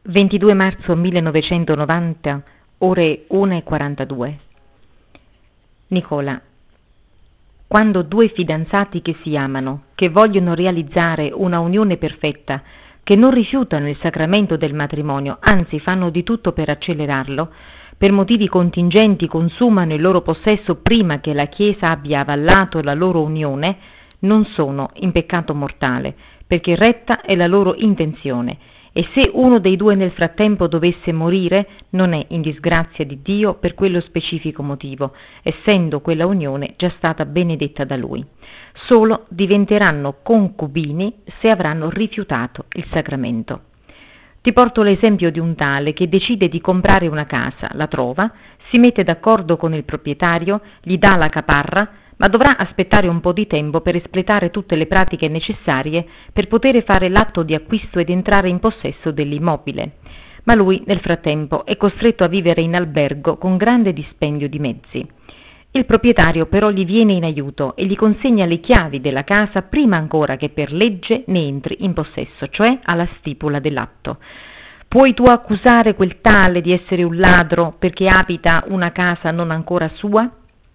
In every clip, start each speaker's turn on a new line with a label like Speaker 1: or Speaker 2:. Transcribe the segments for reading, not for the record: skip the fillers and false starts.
Speaker 1: 22 marzo 1990, ore 1:42. Nicola. Quando due fidanzati che si amano, che vogliono realizzare una unione perfetta, che non rifiutano il sacramento del matrimonio, anzi fanno di tutto per accelerarlo, per motivi contingenti consumano il loro possesso prima che la Chiesa abbia avallato la loro unione, non sono in peccato mortale, perché retta è la loro intenzione, e se uno dei due nel frattempo dovesse morire, non è in disgrazia di Dio per quello specifico motivo, essendo quella unione già stata benedetta da Lui. Solo diventeranno concubini se avranno rifiutato il sacramento. Ti porto l'esempio di un tale che decide di comprare una casa, la trova, si mette d'accordo con il proprietario, gli dà la caparra, ma dovrà aspettare un po' di tempo per espletare tutte le pratiche necessarie per poter fare l'atto di acquisto ed entrare in possesso dell'immobile. Ma lui, nel frattempo, è costretto a vivere in albergo con grande dispendio di mezzi. Il proprietario però gli viene in aiuto e gli consegna le chiavi della casa prima ancora che per legge ne entri in possesso, cioè alla stipula dell'atto. Puoi tu accusare quel tale di essere un ladro perché abita una casa non ancora sua?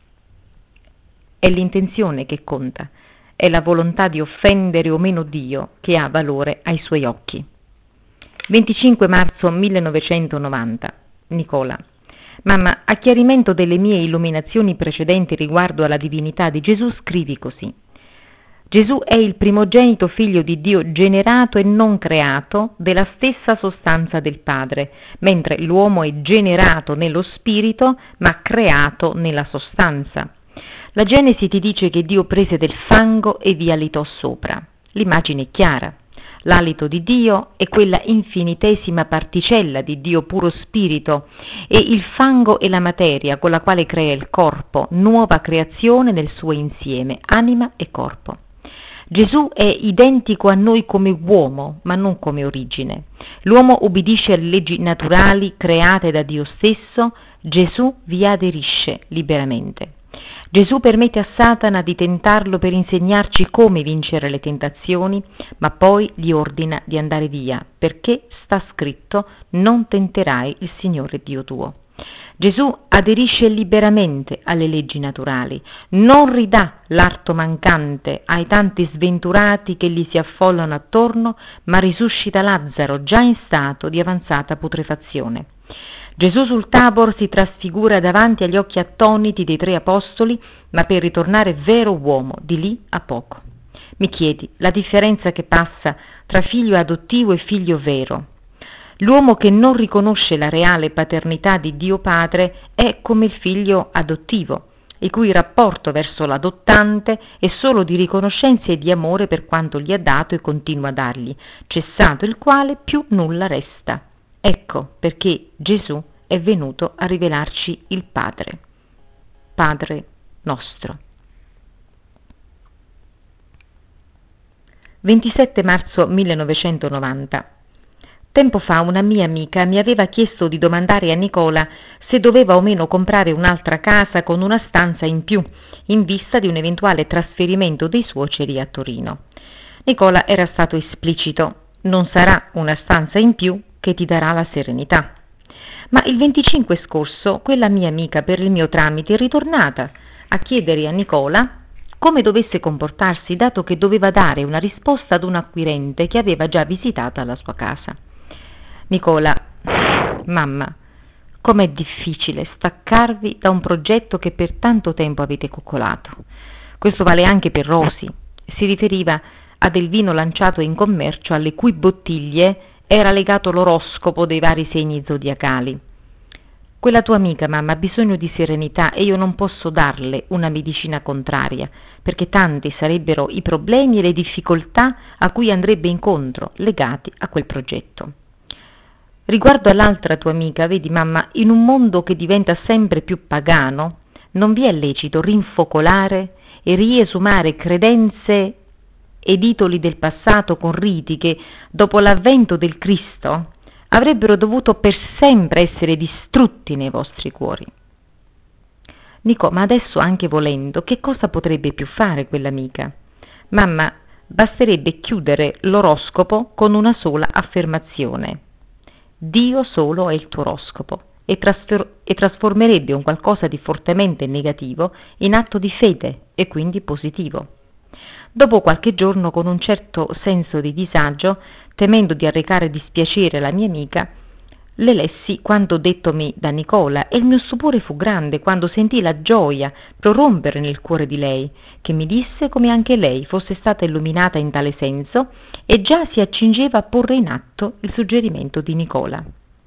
Speaker 1: È l'intenzione che conta, è la volontà di offendere o meno Dio che ha valore ai suoi occhi. 25 marzo 1990. Nicola. Mamma, a chiarimento delle mie illuminazioni precedenti riguardo alla divinità di Gesù, scrivi così. Gesù è il primogenito figlio di Dio generato e non creato della stessa sostanza del Padre, mentre l'uomo è generato nello spirito ma creato nella sostanza. La Genesi ti dice che Dio prese del fango e vi alitò sopra. L'immagine è chiara. L'alito di Dio è quella infinitesima particella di Dio puro spirito e il fango è la materia con la quale crea il corpo, nuova creazione nel suo insieme, anima e corpo. Gesù è identico a noi come uomo, ma non come origine. L'uomo ubbidisce alle leggi naturali create da Dio stesso, Gesù vi aderisce liberamente. Gesù permette a Satana di tentarlo per insegnarci come vincere le tentazioni, ma poi gli ordina di andare via, perché sta scritto: non tenterai il Signore Dio tuo. Gesù aderisce liberamente alle leggi naturali, non ridà l'arto mancante ai tanti sventurati che gli si affollano attorno, ma risuscita Lazzaro già in stato di avanzata putrefazione. Gesù sul Tabor si trasfigura davanti agli occhi attoniti dei 3 apostoli, ma per ritornare vero uomo di lì a poco. Mi chiedi la differenza che passa tra figlio adottivo e figlio vero. L'uomo che non riconosce la reale paternità di Dio Padre è come il figlio adottivo, il cui rapporto verso l'adottante è solo di riconoscenza e di amore per quanto gli ha dato e continua a dargli, cessato il quale più nulla resta. Ecco perché Gesù è venuto a rivelarci il Padre. Padre nostro. 27 marzo 1990. Tempo fa una mia amica mi aveva chiesto di domandare a Nicola se doveva o meno comprare un'altra casa con una stanza in più, in vista di un eventuale trasferimento dei suoceri a Torino. Nicola era stato esplicito: non sarà una stanza in più che ti darà la serenità. Ma il 25 scorso quella mia amica per il mio tramite è ritornata a chiedere a Nicola come dovesse comportarsi, dato che doveva dare una risposta ad un acquirente che aveva già visitata la sua casa. Nicola, mamma, com'è difficile staccarvi da un progetto che per tanto tempo avete coccolato. Questo vale anche per Rosy. Si riferiva a del vino lanciato in commercio alle cui bottiglie era legato l'oroscopo dei vari segni zodiacali. Quella tua amica, mamma, ha bisogno di serenità e io non posso darle una medicina contraria, perché tanti sarebbero i problemi e le difficoltà a cui andrebbe incontro legati a quel progetto. Riguardo all'altra tua amica, vedi, mamma, in un mondo che diventa sempre più pagano, non vi è lecito rinfocolare e riesumare credenze ed idoli del passato con riti che, dopo l'avvento del Cristo, avrebbero dovuto per sempre essere distrutti nei vostri cuori. Nico, ma adesso anche volendo, che cosa potrebbe più fare quell'amica? Mamma, basterebbe chiudere l'oroscopo con una sola affermazione: Dio solo è il tuo oroscopo e trasformerebbe un qualcosa di fortemente negativo in atto di fede e quindi positivo. Dopo qualche giorno, con un certo senso di disagio, temendo di arrecare dispiacere alla mia amica, le lessi quanto dettomi da Nicola e il mio stupore fu grande quando sentii la gioia prorompere nel cuore di lei, che mi disse come anche lei fosse stata illuminata in tale senso e già si accingeva a porre in atto il suggerimento di Nicola.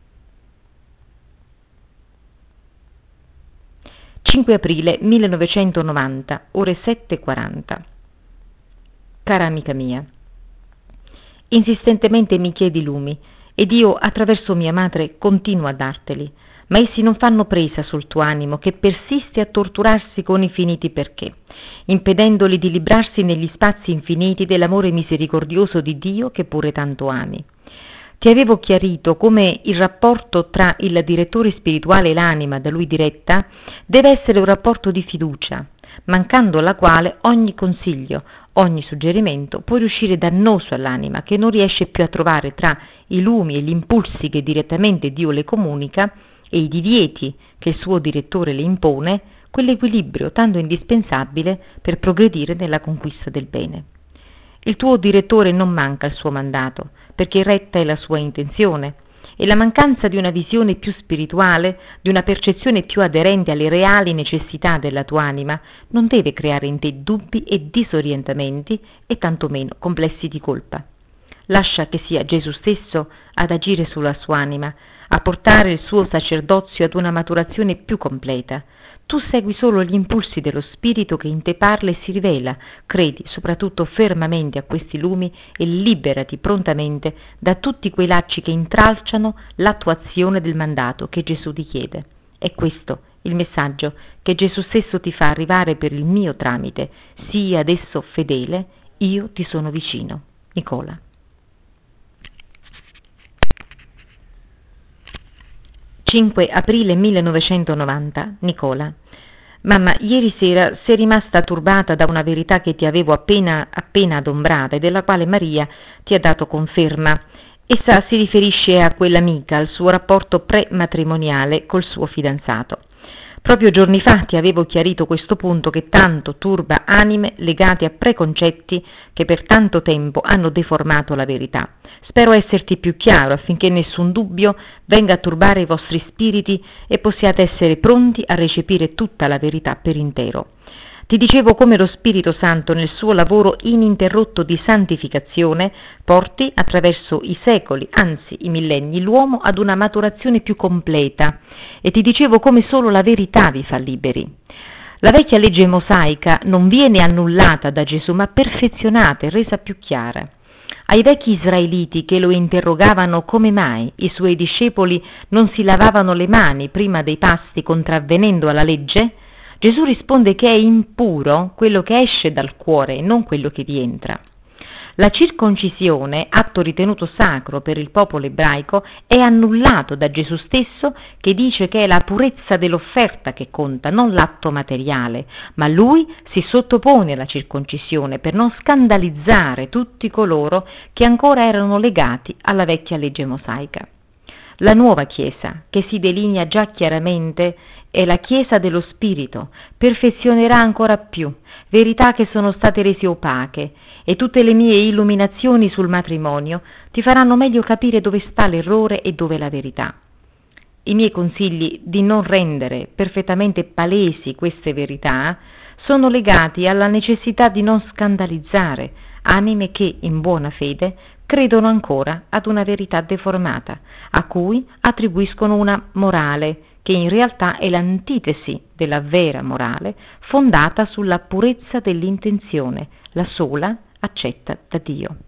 Speaker 1: 5 aprile 1990, ore 7:40. Cara amica mia, insistentemente mi chiedi lumi ed io attraverso mia madre continuo a darteli, ma essi non fanno presa sul tuo animo che persiste a torturarsi con infiniti perché, impedendoli di librarsi negli spazi infiniti dell'amore misericordioso di Dio che pure tanto ami. Ti avevo chiarito come il rapporto tra il direttore spirituale e l'anima da lui diretta deve essere un rapporto di fiducia, mancando la quale ogni consiglio, ogni suggerimento può riuscire dannoso all'anima che non riesce più a trovare tra i lumi e gli impulsi che direttamente Dio le comunica e i divieti che il suo direttore le impone, quell'equilibrio tanto indispensabile per progredire nella conquista del bene. Il tuo direttore non manca il suo mandato, perché retta è la sua intenzione, e la mancanza di una visione più spirituale, di una percezione più aderente alle reali necessità della tua anima, non deve creare in te dubbi e disorientamenti e tantomeno complessi di colpa. Lascia che sia Gesù stesso ad agire sulla sua anima, a portare il suo sacerdozio ad una maturazione più completa. Tu segui solo gli impulsi dello Spirito che in te parla e si rivela, credi soprattutto fermamente a questi lumi e liberati prontamente da tutti quei lacci che intralciano l'attuazione del mandato che Gesù ti chiede. È questo il messaggio che Gesù stesso ti fa arrivare per il mio tramite. Sii adesso fedele, io ti sono vicino. Nicola. 5 aprile 1990, Nicola. Mamma, ieri sera sei rimasta turbata da una verità che ti avevo appena adombrata e della quale Maria ti ha dato conferma. Essa si riferisce a quell'amica, al suo rapporto prematrimoniale col suo fidanzato. Proprio giorni fa ti avevo chiarito questo punto che tanto turba anime legate a preconcetti che per tanto tempo hanno deformato la verità. Spero esserti più chiaro affinché nessun dubbio venga a turbare i vostri spiriti e possiate essere pronti a recepire tutta la verità per intero. Ti dicevo come lo Spirito Santo nel suo lavoro ininterrotto di santificazione porti attraverso i secoli, anzi i millenni, l'uomo ad una maturazione più completa e ti dicevo come solo la verità vi fa liberi. La vecchia legge mosaica non viene annullata da Gesù ma perfezionata e resa più chiara. Ai vecchi israeliti che lo interrogavano come mai i suoi discepoli non si lavavano le mani prima dei pasti contravvenendo alla legge, Gesù risponde che è impuro quello che esce dal cuore e non quello che vi entra. La circoncisione, atto ritenuto sacro per il popolo ebraico, è annullato da Gesù stesso che dice che è la purezza dell'offerta che conta, non l'atto materiale, ma lui si sottopone alla circoncisione per non scandalizzare tutti coloro che ancora erano legati alla vecchia legge mosaica. La nuova Chiesa, che si delinea già chiaramente, è la Chiesa dello Spirito, perfezionerà ancora più verità che sono state rese opache e tutte le mie illuminazioni sul matrimonio ti faranno meglio capire dove sta l'errore e dove la verità. I miei consigli di non rendere perfettamente palesi queste verità sono legati alla necessità di non scandalizzare anime che, in buona fede, credono ancora ad una verità deformata, a cui attribuiscono una morale che in realtà è l'antitesi della vera morale, fondata sulla purezza dell'intenzione, la sola accetta da Dio.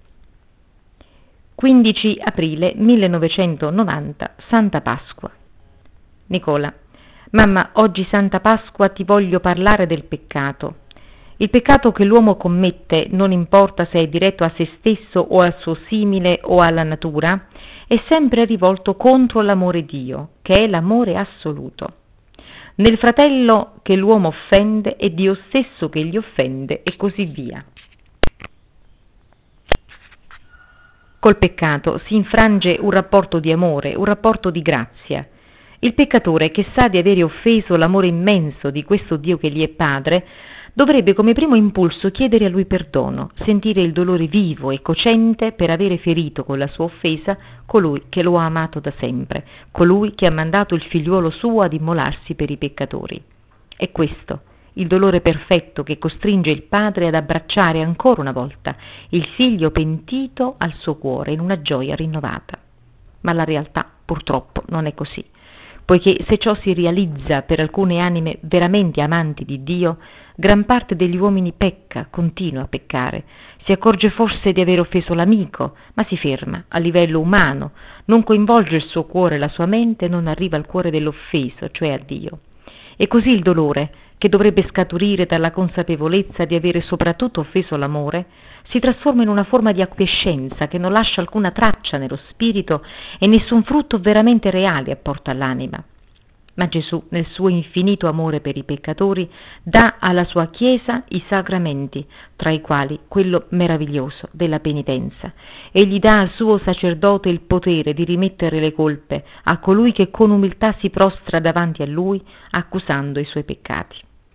Speaker 1: 15 aprile 1990, Santa Pasqua. Nicola, mamma, oggi Santa Pasqua ti voglio parlare del peccato. Il peccato che l'uomo commette, non importa se è diretto a se stesso o al suo simile o alla natura, è sempre rivolto contro l'amore Dio, che è l'amore assoluto. Nel fratello che l'uomo offende è Dio stesso che gli offende e così via. Col peccato si infrange un rapporto di amore, un rapporto di grazia. Il peccatore che sa di avere offeso l'amore immenso di questo Dio che gli è padre, dovrebbe come primo impulso chiedere a lui perdono, sentire il dolore vivo e cocente per avere ferito con la sua offesa colui che lo ha amato da sempre, colui che ha mandato il figliuolo suo ad immolarsi per i peccatori. È questo il dolore perfetto che costringe il padre ad abbracciare ancora una volta il figlio pentito al suo cuore in una gioia rinnovata. Ma la realtà purtroppo non è così, poiché se ciò si realizza per alcune anime veramente amanti di Dio, gran parte degli uomini pecca, continua a peccare, si accorge forse di aver offeso l'amico, ma si ferma a livello umano, non coinvolge il suo cuore e la sua mente, non arriva al cuore dell'offeso, cioè a Dio. E così il dolore, che dovrebbe scaturire dalla consapevolezza di avere soprattutto offeso l'amore, si trasforma in una forma di acquiescenza che non lascia alcuna traccia nello spirito e nessun frutto veramente reale apporta all'anima. Ma Gesù, nel suo infinito amore per i peccatori, dà alla sua Chiesa i sacramenti, tra i quali quello meraviglioso della penitenza, e gli dà al suo sacerdote il potere di rimettere le colpe a colui che con umiltà si prostra davanti a lui, accusando i suoi peccati.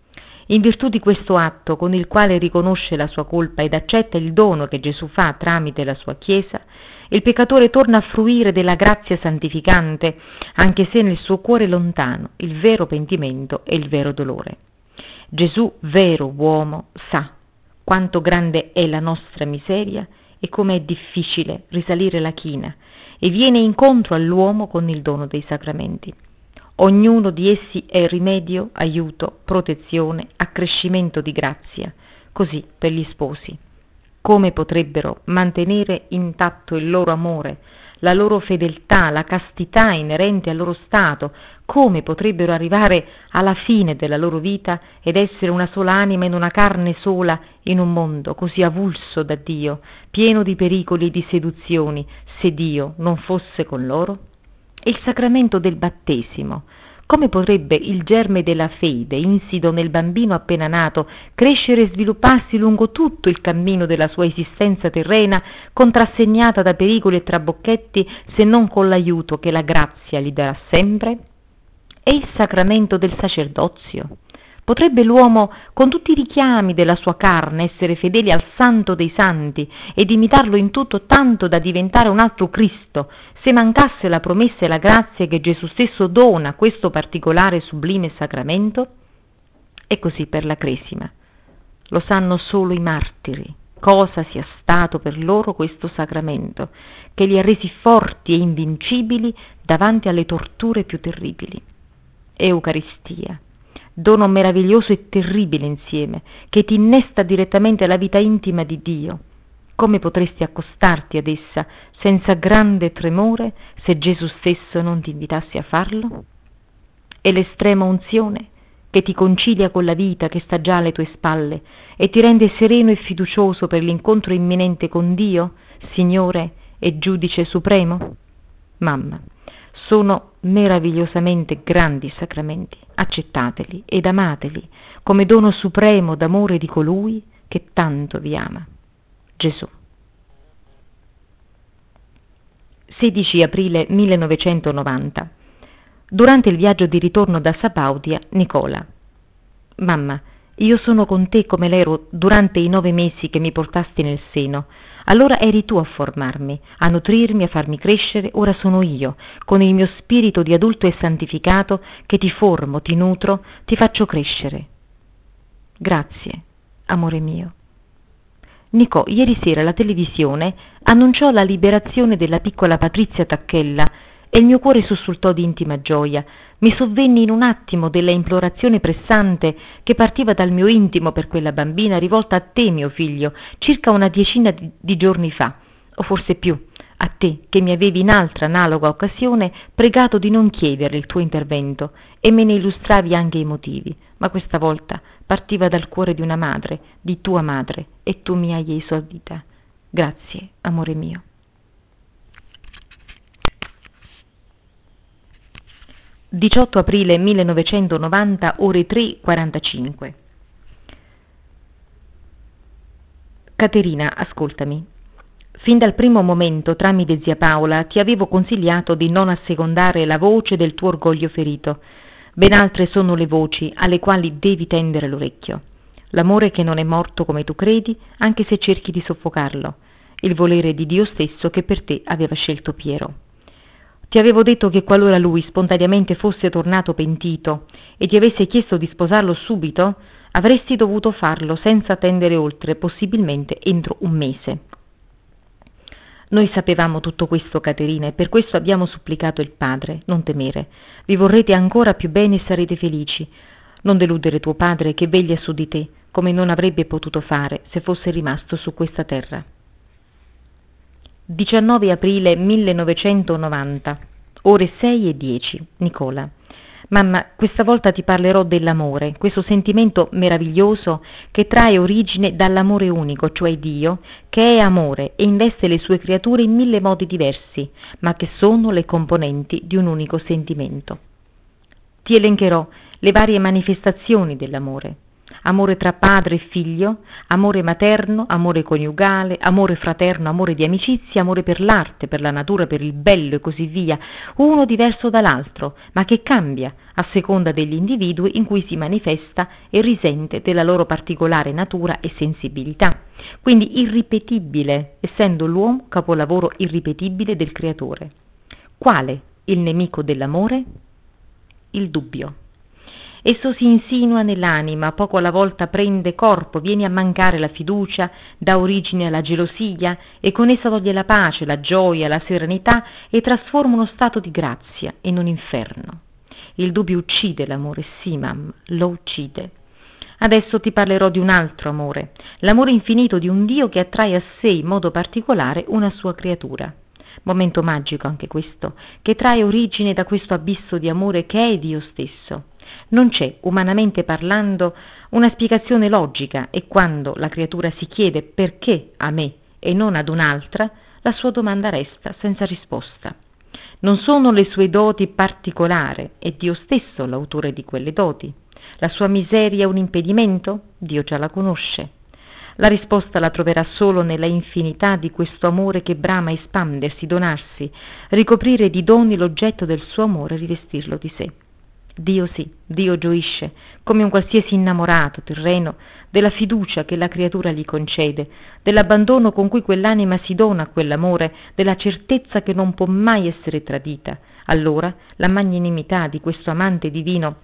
Speaker 1: In virtù di questo atto, con il quale riconosce la sua colpa ed accetta il dono che Gesù fa tramite la sua Chiesa, il peccatore torna a fruire della grazia santificante, anche se nel suo cuore lontano il vero pentimento e il vero dolore. Gesù, vero uomo, sa quanto grande è la nostra miseria e come è difficile risalire la china, e viene incontro all'uomo con il dono dei sacramenti. Ognuno di essi è rimedio, aiuto, protezione, accrescimento di grazia, così per gli sposi. Come potrebbero mantenere intatto il loro amore, la loro fedeltà, la castità inerente al loro stato? Come potrebbero arrivare alla fine della loro vita ed essere una sola anima in una carne sola in un mondo così avulso da Dio, pieno di pericoli e di seduzioni, se Dio non fosse con loro? E il sacramento del battesimo, come potrebbe il germe della fede, insido nel bambino appena nato, crescere e svilupparsi lungo tutto il cammino della sua esistenza terrena, contrassegnata da pericoli e trabocchetti, se non con l'aiuto che la grazia gli darà sempre? E il sacramento del sacerdozio? Potrebbe l'uomo, con tutti i richiami della sua carne, essere fedeli al Santo dei Santi ed imitarlo in tutto tanto da diventare un altro Cristo, se mancasse la promessa e la grazia che Gesù stesso dona a questo particolare sublime sacramento? E così per la Cresima. Lo sanno solo i martiri, cosa sia stato per loro questo sacramento, che li ha resi forti e invincibili davanti alle torture più terribili. Eucaristia, dono meraviglioso e terribile insieme, che ti innesta direttamente alla vita intima di Dio. Come potresti accostarti ad essa senza grande tremore se Gesù stesso non ti invitasse a farlo? E l'estrema unzione che ti concilia con la vita che sta già alle tue spalle e ti rende sereno e fiducioso per l'incontro imminente con Dio, Signore e Giudice Supremo? Mamma, sono meravigliosamente grandi sacramenti, accettateli ed amateli come dono supremo d'amore di colui che tanto vi ama, Gesù. 16 aprile 1990. Durante il viaggio di ritorno da Sabaudia, Nicola. Mamma, io sono con te come l'ero durante i 9 mesi che mi portasti nel seno. Allora eri tu a formarmi, a nutrirmi, a farmi crescere, ora sono io, con il mio spirito di adulto e santificato, che ti formo, ti nutro, ti faccio crescere. Grazie, amore mio. Nicò, ieri sera la televisione annunciò la liberazione della piccola Patrizia Tacchella e il mio cuore sussultò di intima gioia. Mi sovvenni in un attimo della implorazione pressante che partiva dal mio intimo per quella bambina rivolta a te, mio figlio, circa una decina di giorni fa, o forse più, a te che mi avevi in altra analoga occasione pregato di non chiedere il tuo intervento e me ne illustravi anche i motivi, ma questa volta partiva dal cuore di una madre, di tua madre, e tu mi hai esaudita. Grazie, amore mio. «18 aprile 1990, ore 3:45. Caterina, ascoltami. Fin dal primo momento, tramite zia Paola, ti avevo consigliato di non assecondare la voce del tuo orgoglio ferito. Ben altre sono le voci alle quali devi tendere l'orecchio. L'amore che non è morto come tu credi, anche se cerchi di soffocarlo. Il volere di Dio stesso che per te aveva scelto Piero. Ti avevo detto che qualora lui spontaneamente fosse tornato pentito e ti avesse chiesto di sposarlo subito, avresti dovuto farlo senza attendere oltre, possibilmente entro un mese. Noi sapevamo tutto questo, Caterina, e per questo abbiamo supplicato il padre. Non temere. Vi vorrete ancora più bene e sarete felici. Non deludere tuo padre che veglia su di te, come non avrebbe potuto fare se fosse rimasto su questa terra. 19 aprile 1990, ore 6:10. Nicola. Mamma, questa volta ti parlerò dell'amore, questo sentimento meraviglioso che trae origine dall'amore unico, cioè Dio, che è amore e investe le sue creature in 1000 modi diversi, ma che sono le componenti di un unico sentimento. Ti elencherò le varie manifestazioni dell'amore. Amore tra padre e figlio, amore materno, amore coniugale, amore fraterno, amore di amicizia, amore per l'arte, per la natura, per il bello e così via, uno diverso dall'altro, ma che cambia a seconda degli individui in cui si manifesta e risente della loro particolare natura e sensibilità. Quindi irripetibile, essendo l'uomo capolavoro irripetibile del creatore. Quale il nemico dell'amore? Il dubbio. Esso si insinua nell'anima, poco alla volta prende corpo, viene a mancare la fiducia, dà origine alla gelosia e con essa toglie la pace, la gioia, la serenità e trasforma uno stato di grazia in un inferno. Il dubbio uccide l'amore, sì, mamma, lo uccide. Adesso ti parlerò di un altro amore, l'amore infinito di un Dio che attrae a sé in modo particolare una sua creatura. Momento magico anche questo, che trae origine da questo abisso di amore che è Dio stesso. Non c'è, umanamente parlando, una spiegazione logica e quando la creatura si chiede perché a me e non ad un'altra, la sua domanda resta senza risposta. Non sono le sue doti particolari, è Dio stesso l'autore di quelle doti. La sua miseria è un impedimento? Dio già la conosce. La risposta la troverà solo nella infinità di questo amore che brama espandersi, donarsi, ricoprire di doni l'oggetto del suo amore e rivestirlo di sé. Dio sì, Dio gioisce, come un qualsiasi innamorato terreno, della fiducia che la creatura gli concede, dell'abbandono con cui quell'anima si dona a quell'amore, della certezza che non può mai essere tradita. Allora la magnanimità di questo amante divino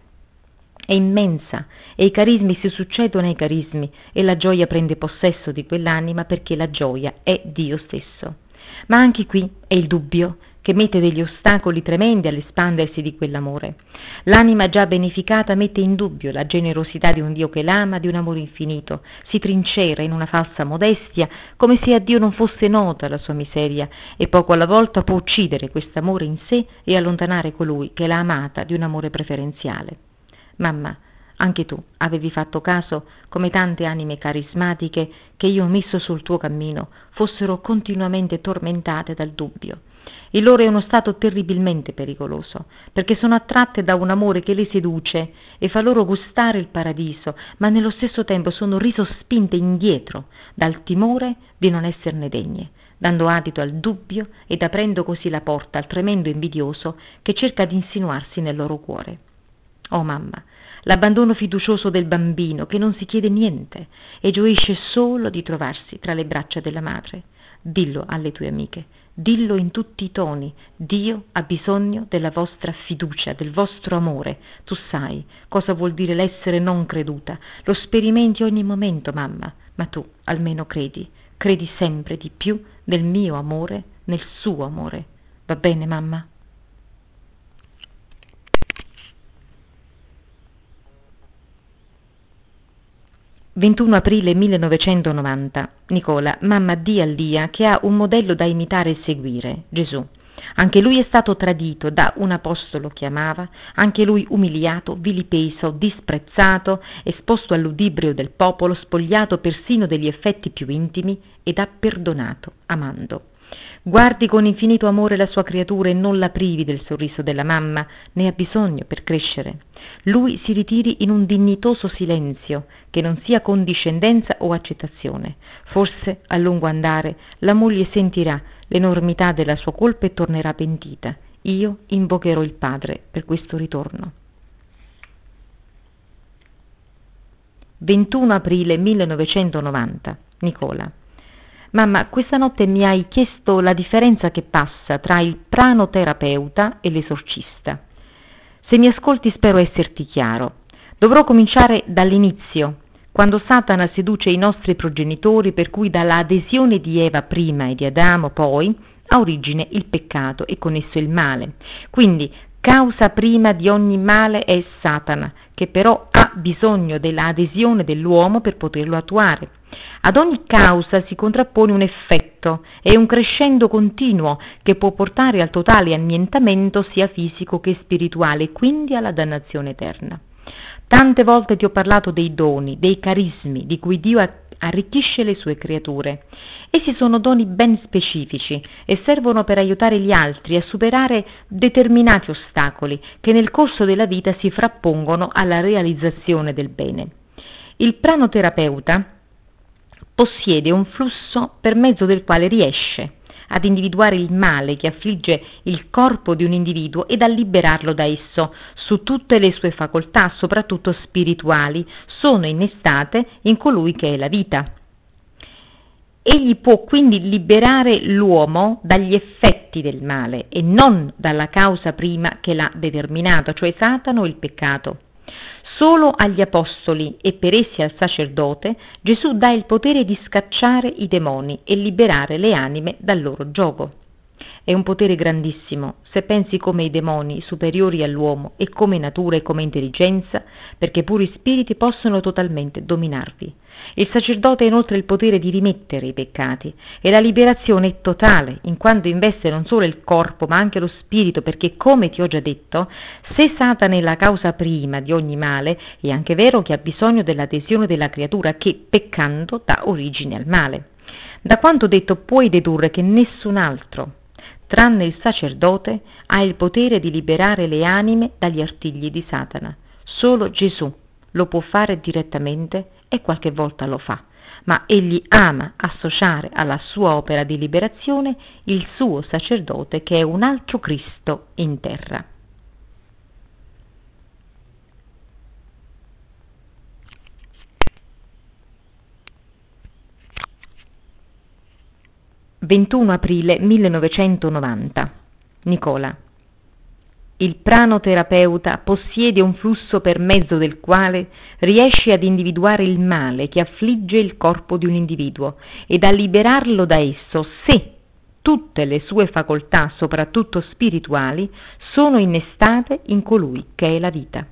Speaker 1: è immensa e i carismi si succedono ai carismi e la gioia prende possesso di quell'anima perché la gioia è Dio stesso. Ma anche qui è il dubbio che mette degli ostacoli tremendi all'espandersi di quell'amore. L'anima già beneficata mette in dubbio la generosità di un Dio che l'ama, di un amore infinito, si trincera in una falsa modestia, come se a Dio non fosse nota la sua miseria, e poco alla volta può uccidere quest'amore in sé e allontanare colui che l'ha amata di un amore preferenziale. Mamma, anche tu avevi fatto caso, come tante anime carismatiche che io ho messo sul tuo cammino, fossero continuamente tormentate dal dubbio. Il loro è uno stato terribilmente pericoloso, perché sono attratte da un amore che le seduce e fa loro gustare il paradiso, ma nello stesso tempo sono risospinte indietro dal timore di non esserne degne, dando adito al dubbio ed aprendo così la porta al tremendo invidioso che cerca di insinuarsi nel loro cuore. Oh mamma, l'abbandono fiducioso del bambino che non si chiede niente e gioisce solo di trovarsi tra le braccia della madre. Dillo alle tue amiche, dillo in tutti i toni, Dio ha bisogno della vostra fiducia, del vostro amore. Tu sai cosa vuol dire l'essere non creduta, lo sperimenti ogni momento, mamma, ma tu almeno credi, credi sempre di più nel mio amore, nel suo amore. Va bene, mamma? «21 aprile 1990. Nicola, mamma di a Lia che ha un modello da imitare e seguire, Gesù. Anche lui è stato tradito da un apostolo che amava, anche lui umiliato, vilipeso, disprezzato, esposto al ludibrio del popolo, spogliato persino degli effetti più intimi ed ha perdonato, amando. Guardi con infinito amore la sua creatura e non la privi del sorriso della mamma, ne ha bisogno per crescere. Lui si ritiri in un dignitoso silenzio, che non sia condiscendenza o accettazione. Forse, a lungo andare, la moglie sentirà l'enormità della sua colpa e tornerà pentita. Io invocherò il Padre per questo ritorno. 21 aprile 1990. Nicola. Mamma, questa notte mi hai chiesto la differenza che passa tra il pranoterapeuta e l'esorcista. Se mi ascolti spero esserti chiaro. Dovrò cominciare dall'inizio, quando Satana seduce i nostri progenitori, per cui dall'adesione di Eva prima e di Adamo poi ha origine il peccato e con esso il male. Quindi causa prima di ogni male è Satana, che però ha bisogno dell'adesione dell'uomo per poterlo attuare. Ad ogni causa si contrappone un effetto e un crescendo continuo che può portare al totale annientamento sia fisico che spirituale e quindi alla dannazione eterna. Tante volte ti ho parlato dei doni, dei carismi di cui Dio arricchisce le sue creature. Essi sono doni ben specifici e servono per aiutare gli altri a superare determinati ostacoli che nel corso della vita si frappongono alla realizzazione del bene. Il pranoterapeuta possiede un flusso per mezzo del quale riesce ad individuare il male che affligge il corpo di un individuo ed a liberarlo da esso. Su tutte le sue facoltà, soprattutto spirituali, sono innestate in colui che è la vita. Egli può quindi liberare l'uomo dagli effetti del male e non dalla causa prima che l'ha determinato, cioè Satana o il peccato. Solo agli apostoli e per essi al sacerdote Gesù dà il potere di scacciare i demoni e liberare le anime dal loro giogo. È un potere grandissimo, se pensi come i demoni, superiori all'uomo e come natura e come intelligenza, perché puri spiriti possono totalmente dominarvi. Il sacerdote ha inoltre il potere di rimettere i peccati e la liberazione è totale, in quanto investe non solo il corpo ma anche lo spirito, perché come ti ho già detto, se Satana è la causa prima di ogni male, è anche vero che ha bisogno dell'adesione della creatura che, peccando, dà origine al male. Da quanto detto puoi dedurre che nessun altro, tranne il sacerdote, ha il potere di liberare le anime dagli artigli di Satana. Solo Gesù lo può fare direttamente e qualche volta lo fa, ma egli ama associare alla sua opera di liberazione il suo sacerdote, che è un altro Cristo in terra. «21 aprile 1990. Nicola. Il pranoterapeuta possiede un flusso per mezzo del quale riesce ad individuare il male che affligge il corpo di un individuo ed a liberarlo da esso se tutte le sue facoltà, soprattutto spirituali, sono innestate in colui che è la vita.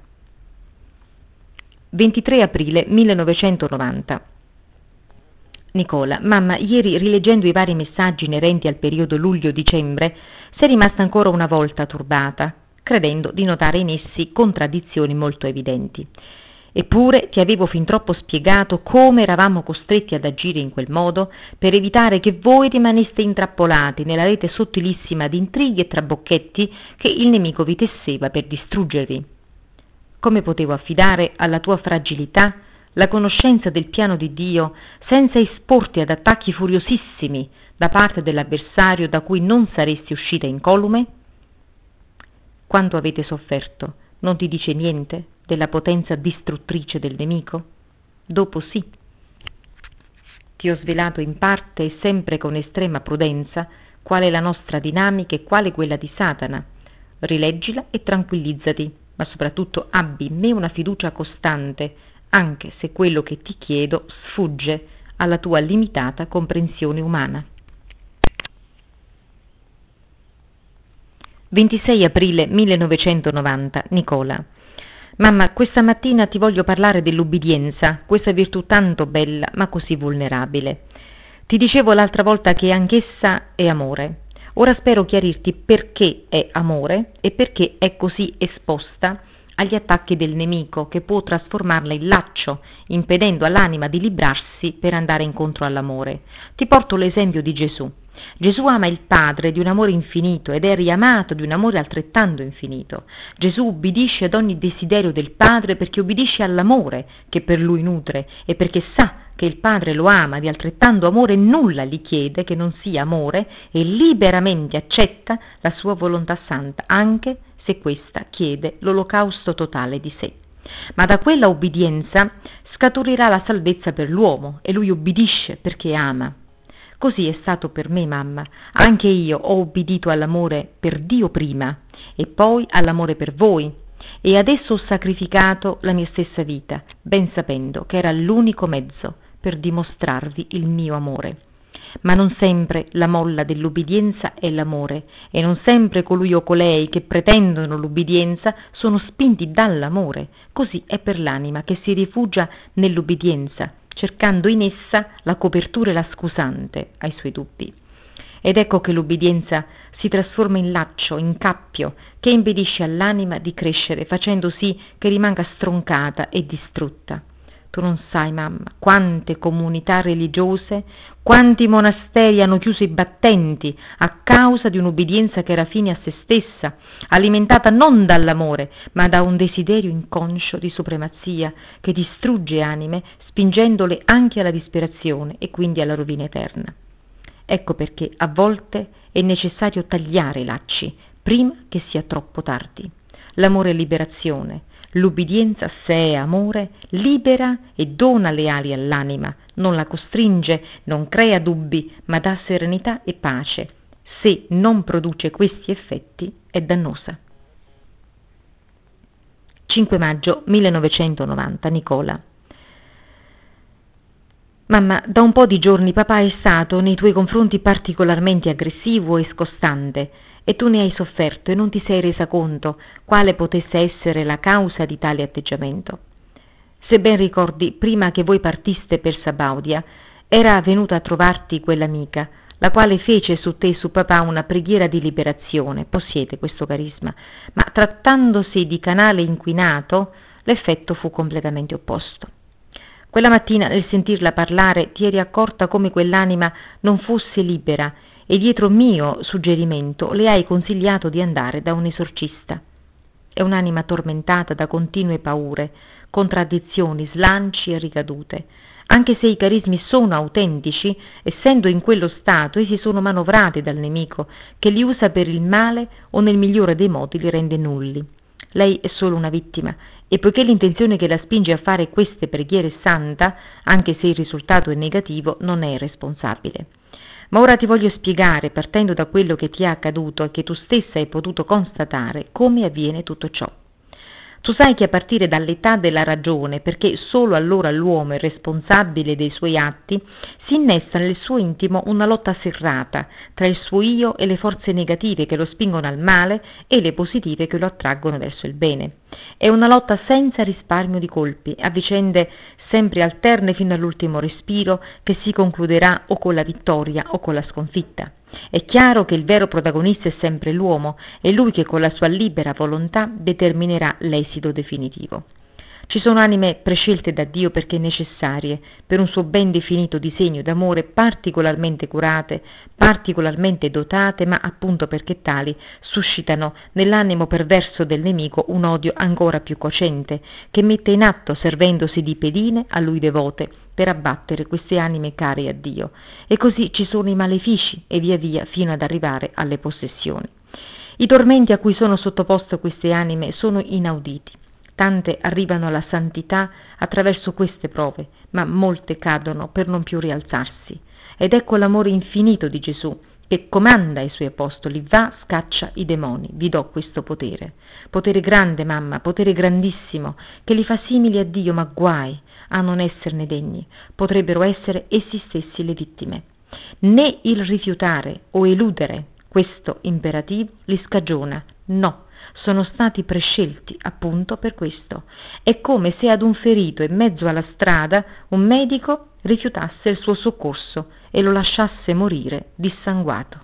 Speaker 1: 23 aprile 1990. Nicola, mamma, ieri rileggendo i vari messaggi inerenti al periodo luglio-dicembre, sei rimasta ancora una volta turbata, credendo di notare in essi contraddizioni molto evidenti. Eppure ti avevo fin troppo spiegato come eravamo costretti ad agire in quel modo per evitare che voi rimaneste intrappolati nella rete sottilissima di intrighi e trabocchetti che il nemico vi tesseva per distruggervi. Come potevo affidare alla tua fragilità la conoscenza del piano di Dio senza esporti ad attacchi furiosissimi da parte dell'avversario da cui non saresti uscita incolume? Quanto avete sofferto, non ti dice niente della potenza distruttrice del nemico? Dopo sì. Ti ho svelato in parte e sempre con estrema prudenza qual è la nostra dinamica e quale quella di Satana. Rileggila e tranquillizzati, ma soprattutto abbi in me una fiducia costante, anche se quello che ti chiedo sfugge alla tua limitata comprensione umana. 26 aprile 1990. Nicola. Mamma, questa mattina ti voglio parlare dell'ubbidienza, questa virtù tanto bella ma così vulnerabile. Ti dicevo l'altra volta che anch'essa è amore. Ora spero chiarirti perché è amore e perché è così esposta agli attacchi del nemico, che può trasformarla in laccio, impedendo all'anima di librarsi per andare incontro all'amore. Ti porto l'esempio di Gesù. Gesù ama il Padre di un amore infinito ed è riamato di un amore altrettanto infinito. Gesù ubbidisce ad ogni desiderio del Padre perché ubbidisce all'amore che per lui nutre e perché sa che il Padre lo ama di altrettanto amore, nulla gli chiede che non sia amore e liberamente accetta la sua volontà santa, anche se questa chiede l'olocausto totale di sé. Ma da quella ubbidienza scaturirà la salvezza per l'uomo e lui ubbidisce perché ama. Così è stato per me, mamma. Anche io ho ubbidito all'amore per Dio prima e poi all'amore per voi e adesso ho sacrificato la mia stessa vita, ben sapendo che era l'unico mezzo per dimostrarvi il mio amore. Ma non sempre la molla dell'ubbidienza è l'amore e non sempre colui o colei che pretendono l'ubbidienza sono spinti dall'amore. Così è per l'anima che si rifugia nell'ubbidienza, cercando in essa la copertura e la scusante ai suoi dubbi. Ed ecco che l'ubbidienza si trasforma in laccio, in cappio, che impedisce all'anima di crescere, facendo sì che rimanga stroncata e distrutta. Tu non sai, mamma, quante comunità religiose, quanti monasteri hanno chiuso i battenti a causa di un'ubbidienza che era fine a se stessa, alimentata non dall'amore, ma da un desiderio inconscio di supremazia che distrugge anime, spingendole anche alla disperazione e quindi alla rovina eterna. Ecco perché a volte è necessario tagliare i lacci prima che sia troppo tardi. L'amore è liberazione, l'ubbidienza, se è amore, libera e dona le ali all'anima, non la costringe, non crea dubbi, ma dà serenità e pace. Se non produce questi effetti è dannosa. 5 maggio 1990, Nicola. Mamma, da un po' di giorni papà è stato nei tuoi confronti particolarmente aggressivo e scostante e tu ne hai sofferto e non ti sei resa conto quale potesse essere la causa di tale atteggiamento. Se ben ricordi, prima che voi partiste per Sabaudia, era venuta a trovarti quell'amica, la quale fece su te e su papà una preghiera di liberazione, possiede questo carisma, ma trattandosi di canale inquinato, l'effetto fu completamente opposto. Quella mattina, nel sentirla parlare, ti eri accorta come quell'anima non fosse libera e dietro mio suggerimento le hai consigliato di andare da un esorcista. È un'anima tormentata da continue paure, contraddizioni, slanci e ricadute. Anche se i carismi sono autentici, essendo in quello stato, essi sono manovrati dal nemico, che li usa per il male o nel migliore dei modi li rende nulli. Lei è solo una vittima e poiché l'intenzione che la spinge a fare queste preghiere è santa, anche se il risultato è negativo, non è responsabile. Ma ora ti voglio spiegare, partendo da quello che ti è accaduto e che tu stessa hai potuto constatare, come avviene tutto ciò. Tu sai che a partire dall'età della ragione, perché solo allora l'uomo è responsabile dei suoi atti, si innesta nel suo intimo una lotta serrata tra il suo io e le forze negative che lo spingono al male e le positive che lo attraggono verso il bene. È una lotta senza risparmio di colpi, a vicende sempre alterne fino all'ultimo respiro, che si concluderà o con la vittoria o con la sconfitta. È chiaro che il vero protagonista è sempre l'uomo, è lui che con la sua libera volontà determinerà l'esito definitivo. Ci sono anime prescelte da Dio perché necessarie, per un suo ben definito disegno d'amore, particolarmente curate, particolarmente dotate, ma appunto perché tali suscitano nell'animo perverso del nemico un odio ancora più cocente, che mette in atto servendosi di pedine a lui devote, per abbattere queste anime care a Dio. E così ci sono i malefici e via via fino ad arrivare alle possessioni. I tormenti a cui sono sottoposte queste anime sono inauditi. Tante arrivano alla santità attraverso queste prove, ma molte cadono per non più rialzarsi. Ed ecco l'amore infinito di Gesù, che comanda ai suoi apostoli: va, scaccia i demoni, vi do questo potere. Potere grande, mamma, potere grandissimo, che li fa simili a Dio, ma guai a non esserne degni. Potrebbero essere essi stessi le vittime. Né il rifiutare o eludere questo imperativo li scagiona, no, sono stati prescelti appunto per questo. È come se ad un ferito in mezzo alla strada un medico rifiutasse il suo soccorso e lo lasciasse morire dissanguato.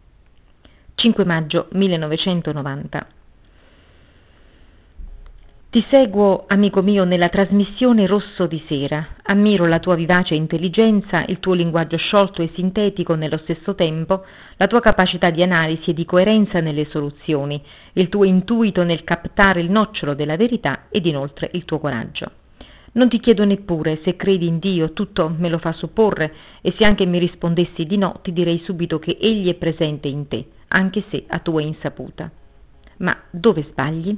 Speaker 1: «5 maggio 1990. Ti seguo, amico mio, nella trasmissione Rosso di Sera. Ammiro la tua vivace intelligenza, il tuo linguaggio sciolto e sintetico nello stesso tempo, la tua capacità di analisi e di coerenza nelle soluzioni, il tuo intuito nel captare il nocciolo della verità ed inoltre il tuo coraggio. Non ti chiedo neppure se credi in Dio, tutto me lo fa supporre, e se anche mi rispondessi di no, ti direi subito che Egli è presente in te, anche se a tua insaputa. Ma dove sbagli?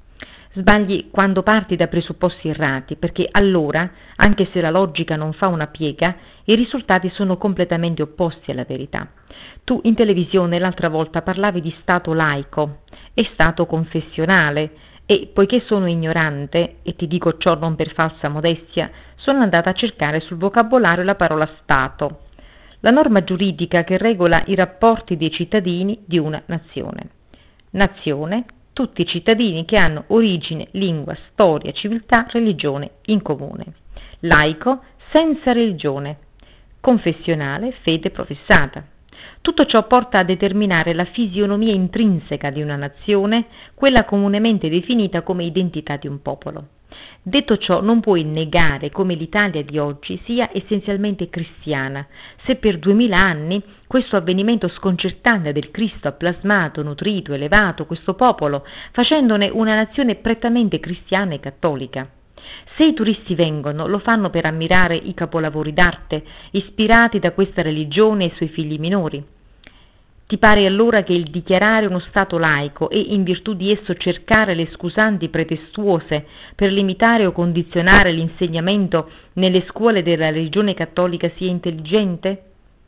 Speaker 1: Sbagli quando parti da presupposti errati, perché allora, anche se la logica non fa una piega, i risultati sono completamente opposti alla verità. Tu in televisione l'altra volta parlavi di Stato laico e Stato confessionale e, poiché sono ignorante, e ti dico ciò non per falsa modestia, sono andata a cercare sul vocabolario la parola Stato, la norma giuridica che regola i rapporti dei cittadini di una nazione. Nazione, tutti i cittadini che hanno origine, lingua, storia, civiltà, religione in comune. Laico, senza religione. Confessionale, fede professata. Tutto ciò porta a determinare la fisionomia intrinseca di una nazione, quella comunemente definita come identità di un popolo. Detto ciò, non puoi negare come l'Italia di oggi sia essenzialmente cristiana, se per 2000 anni questo avvenimento sconcertante del Cristo ha plasmato, nutrito, elevato questo popolo, facendone una nazione prettamente cristiana e cattolica. Se i turisti vengono, lo fanno per ammirare i capolavori d'arte, ispirati da questa religione e i suoi figli minori. Ti pare allora che il dichiarare uno Stato laico e in virtù di esso cercare le scusanti pretestuose per limitare o condizionare l'insegnamento nelle scuole della religione cattolica sia intelligente?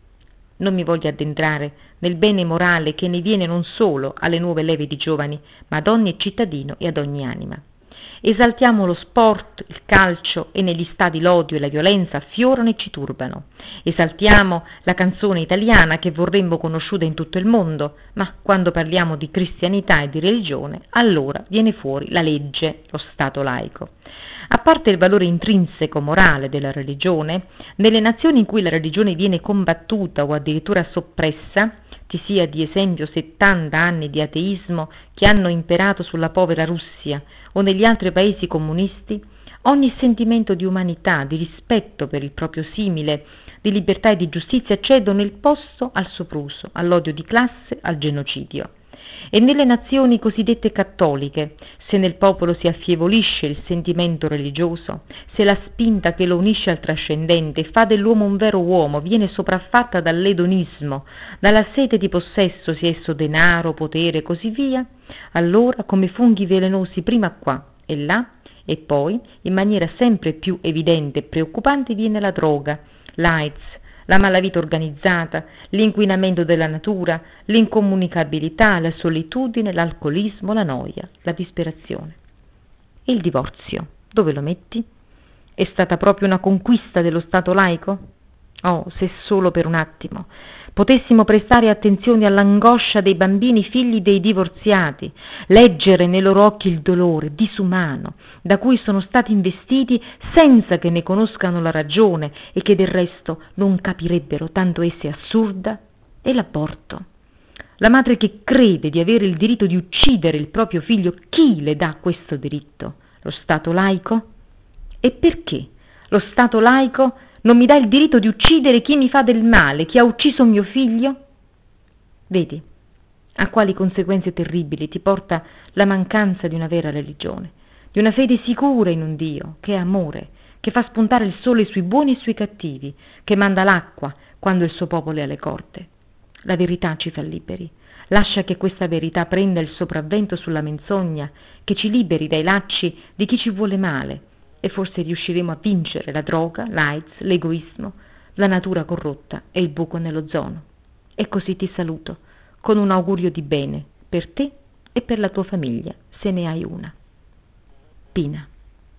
Speaker 1: Non mi voglio addentrare nel bene morale che ne viene non solo alle nuove leve di giovani, ma ad ogni cittadino e ad ogni anima. Esaltiamo lo sport, il calcio e negli stadi l'odio e la violenza affiorano e ci turbano. Esaltiamo la canzone italiana che vorremmo conosciuta in tutto il mondo, ma quando parliamo di cristianità e di religione, allora viene fuori la legge, lo Stato laico. A parte il valore intrinseco morale della religione, nelle nazioni in cui la religione viene combattuta o addirittura soppressa, ti sia di esempio 70 anni di ateismo che hanno imperato sulla povera Russia o negli altri paesi comunisti, ogni sentimento di umanità, di rispetto per il proprio simile, di libertà e di giustizia cedono il posto al sopruso, all'odio di classe, al genocidio. E nelle nazioni cosiddette cattoliche, se nel popolo si affievolisce il sentimento religioso, se la spinta che lo unisce al trascendente fa dell'uomo un vero uomo viene sopraffatta dall'edonismo, dalla sete di possesso, sia esso denaro, potere e così via, allora come funghi velenosi prima qua e là, e poi, in maniera sempre più evidente e preoccupante, viene la droga, l'AIDS, la malavita organizzata, l'inquinamento della natura, l'incomunicabilità, la solitudine, l'alcolismo, la noia, la disperazione. E il divorzio, dove lo metti? È stata proprio una conquista dello Stato laico? Oh, se solo per un attimo potessimo prestare attenzione all'angoscia dei bambini figli dei divorziati, leggere nei loro occhi il dolore disumano da cui sono stati investiti senza che ne conoscano la ragione e che del resto non capirebbero, tanto essa è assurda, e l'aborto. La madre che crede di avere il diritto di uccidere il proprio figlio, chi le dà questo diritto? Lo Stato laico? E perché lo Stato laico non mi dà il diritto di uccidere chi mi fa del male, chi ha ucciso mio figlio? Vedi a quali conseguenze terribili ti porta la mancanza di una vera religione, di una fede sicura in un Dio che è amore, che fa spuntare il sole sui buoni e sui cattivi, che manda l'acqua quando il suo popolo è alle corte. La verità ci fa liberi. Lascia che questa verità prenda il sopravvento sulla menzogna, che ci liberi dai lacci di chi ci vuole male, e forse riusciremo a vincere la droga, l'AIDS, l'egoismo, la natura corrotta e il buco nell'ozono. E così ti saluto, con un augurio di bene per te e per la tua famiglia, se ne hai una. Pina.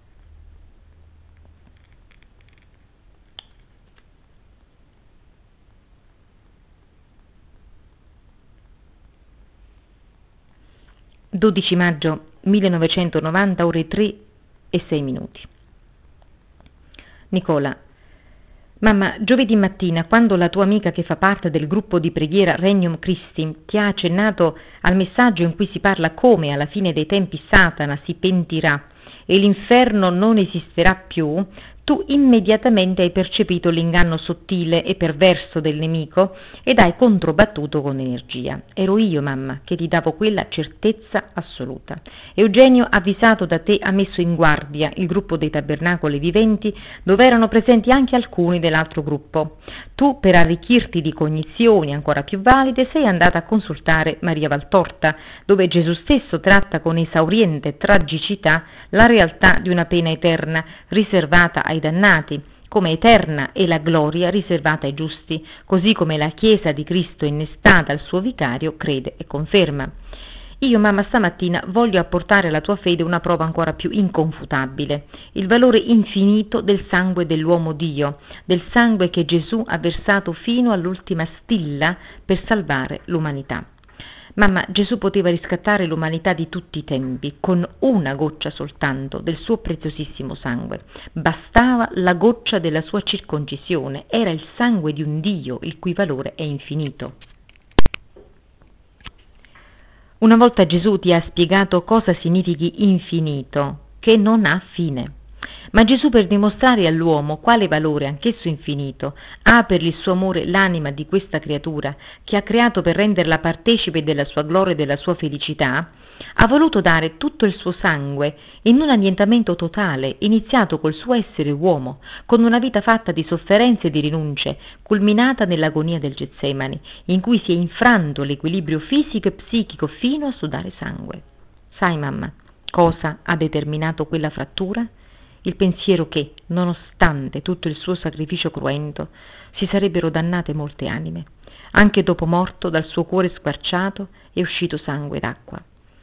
Speaker 1: «12 maggio 1990, ore 3:06. Nicola. Mamma, giovedì mattina, quando la tua amica che fa parte del gruppo di preghiera Regnum Christi ti ha accennato al messaggio in cui si parla come alla fine dei tempi Satana si pentirà e l'inferno non esisterà più, tu immediatamente hai percepito l'inganno sottile e perverso del nemico ed hai controbattuto con energia. Ero io, mamma, che ti davo quella certezza assoluta. Eugenio, avvisato da te, ha messo in guardia il gruppo dei tabernacoli viventi, dove erano presenti anche alcuni dell'altro gruppo. Tu, per arricchirti di cognizioni ancora più valide, sei andata a consultare Maria Valtorta, dove Gesù stesso tratta con esauriente tragicità la realtà di una pena eterna riservata ai dannati, come eterna è la gloria riservata ai giusti, così come la Chiesa di Cristo innestata al suo vicario crede e conferma. Io, mamma, stamattina voglio apportare alla tua fede una prova ancora più inconfutabile, il valore infinito del sangue dell'uomo Dio, del sangue che Gesù ha versato fino all'ultima stilla per salvare l'umanità. Mamma, Gesù poteva riscattare l'umanità di tutti i tempi con una goccia soltanto del suo preziosissimo sangue. Bastava la goccia della sua circoncisione, era il sangue di un Dio il cui valore è infinito. Una volta Gesù ti ha spiegato cosa significhi infinito, che non ha fine. Ma Gesù, per dimostrare all'uomo quale valore, anch'esso infinito, ha per il suo amore l'anima di questa creatura, che ha creato per renderla partecipe della sua gloria e della sua felicità, ha voluto dare tutto il suo sangue in un annientamento totale, iniziato col suo essere uomo, con una vita fatta di sofferenze e di rinunce, culminata nell'agonia del Getsemani, in cui si è infranto l'equilibrio fisico e psichico fino a sudare sangue. Sai, mamma, cosa ha determinato quella frattura? Il pensiero che, nonostante tutto il suo sacrificio cruento, si sarebbero dannate molte anime. Anche dopo morto, dal suo cuore squarciato è uscito sangue d'acqua.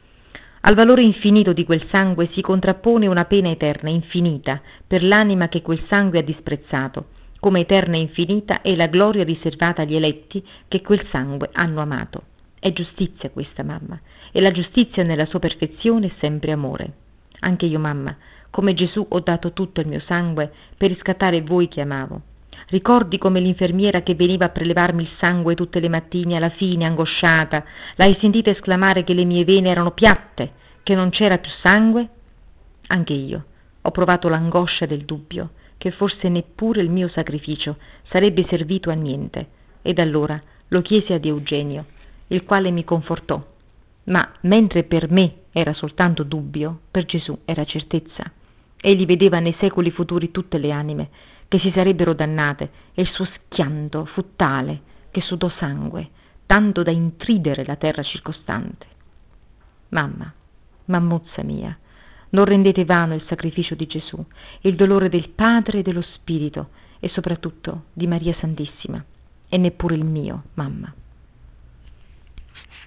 Speaker 1: Al valore infinito di quel sangue si contrappone una pena eterna, infinita, per l'anima che quel sangue ha disprezzato, come eterna e infinita è la gloria riservata agli eletti che quel sangue hanno amato. È giustizia questa, mamma, e la giustizia nella sua perfezione è sempre amore. Anche io, mamma, come Gesù ho dato tutto il mio sangue per riscattare voi che amavo. Ricordi come l'infermiera che veniva a prelevarmi il sangue tutte le mattine, alla fine, angosciata, l'hai sentita esclamare che le mie vene erano piatte, che non c'era più sangue? Anche io ho provato l'angoscia del dubbio, che forse neppure il mio sacrificio sarebbe servito a niente, ed allora lo chiesi ad Eugenio, il quale mi confortò. Ma mentre per me era soltanto dubbio, per Gesù era certezza. Egli vedeva nei secoli futuri tutte le anime che si sarebbero dannate, e il suo schianto fu tale che sudò sangue, tanto da intridere la terra circostante. Mamma, mammuzza mia, non rendete vano il sacrificio di Gesù, il dolore del Padre e dello Spirito, e soprattutto di Maria Santissima, e neppure il mio, mamma.